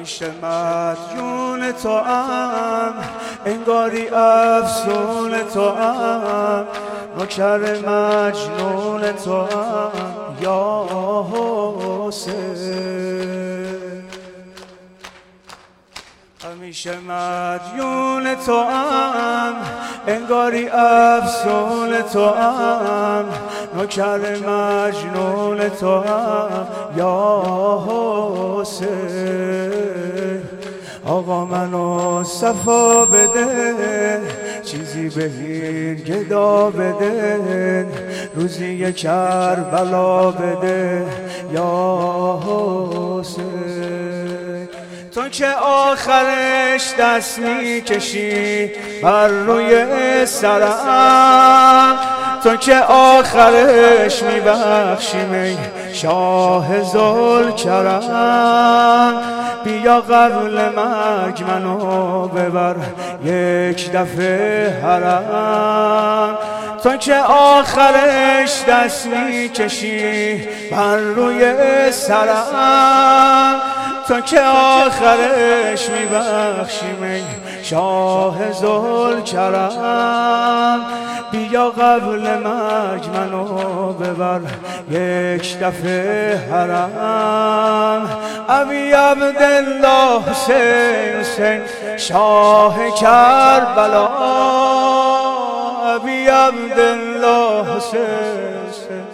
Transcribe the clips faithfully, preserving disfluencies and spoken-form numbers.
همیشه مدیون تو ام، انگاری افسون تو ام، نوکر مجنون تو ام یا حسین. همیشه مدیون تو ام، انگاری افسون تو ام، نوکر مجنون تو ام یا حسین. آقا منو صفا بده، چیزی به این گدا بده، روزی کربلا بده یا حسین. تو که آخرش دست میکشی بر روی سرم، تو که آخرش میبخشی می شاه ذوالکرم، بیا قبل مرگ منو ببر یک دفعه حرم. تو که آخرش دست میکشی بر روی سرم، تو که آخرش میبخشی می شاه ذوالکرم، بیا قبل مرگ منو ببر یک دفعه حرم. ابی عبدالله حسین حسین شاه کربلا، ابی عبدالله حسین حسین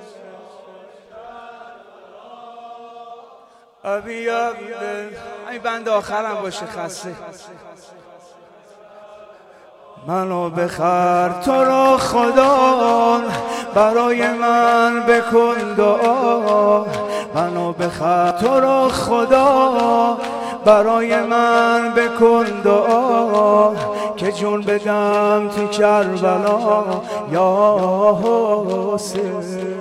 ابی عبدالله. این بند آخرم باشه خسته. منو بخر تو را خدا، برای من بکن دعا. منو بخر تو را خدا، برای من بکن دعا، که جون بدم تو کربلا یا حسین.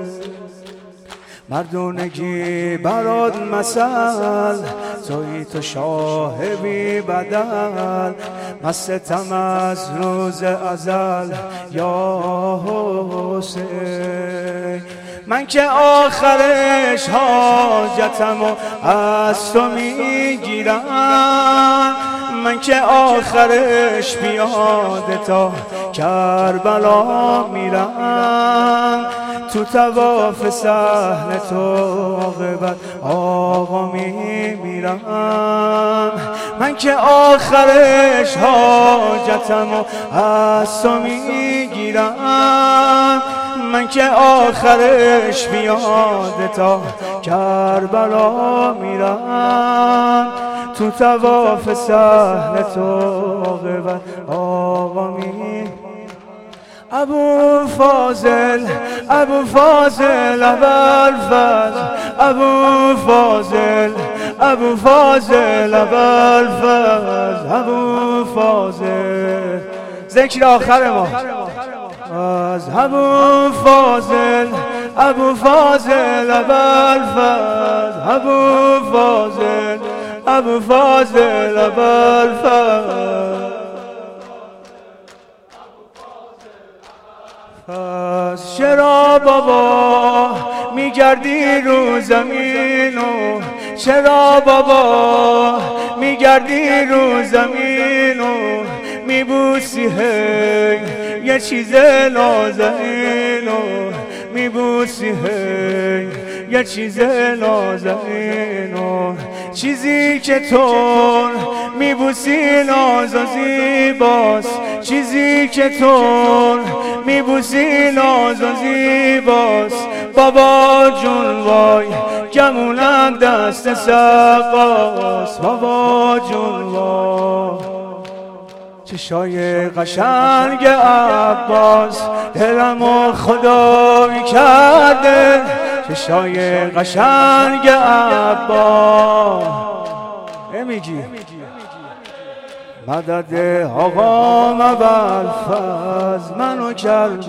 مردونگی برات مثل، تویی تو شاه بی بدل، مستم از روز ازل یا حسین. من که آخرش حاجتمو از تو میگیرم، من که آخرش پیاده تا کربلا میرم، تو طواف صحن تو عاقبت آقا میمیرم. من که آخرش حاجتمو از تو میگیرم، من که آخرش پیاده تا کربلا میرم، تو طواف صحن تو عاقبت آقا میمیرم. ابو فاضل ابو فاضل ابوالفضل، ابو فاضل ابو فاضل ابوالفضل، ابو فاضل. ذکر آخر ما از ابو فاضل ابو فاضل ابوالفضل، ابو فاضل ابو فاضل ابوالفضل. پس چرا بابا میگردی رو زمین و چرا بابا میگردی رو زمین و میبوسی هی یه چیز نازنین و میبوسی هی یه چیز نازنین و چیزی که تو میبوسی ناز و زیباست، چیزی که تو میبوسی ناز و زیباست. بابا جون وای گمونم دست سقاست، بابا جون وای. چشای قشنگ عباس دلمو خدایی کرده، چشای قشنگ عباس. نمیگی مدد آقا ابوالفضل منو کرد